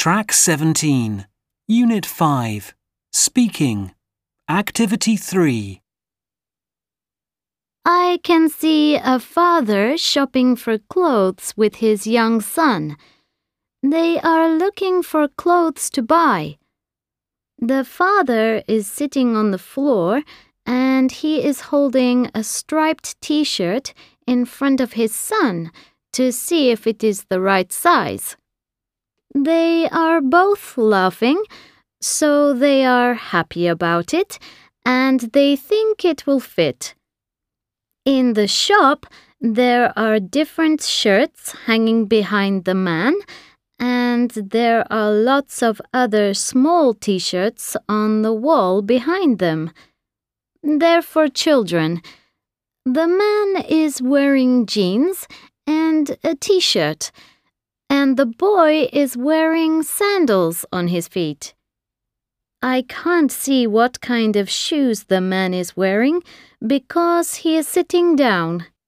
Track 17, Unit 5, Speaking, Activity 3. I can see a father shopping for clothes with his young son. They are looking for clothes to buy. The father is sitting on the floor and he is holding a striped t-shirt in front of his son to see if it is the right size. They are both laughing, so they are happy about it and they think it will fit. In the shop, there are different shirts hanging behind the man, and there are lots of other small t-shirts on the wall behind them. They're for children. The man is wearing jeans and a t-shirt, and the boy is wearing sandals on his feet. I can't see what kind of shoes the man is wearing because he is sitting down.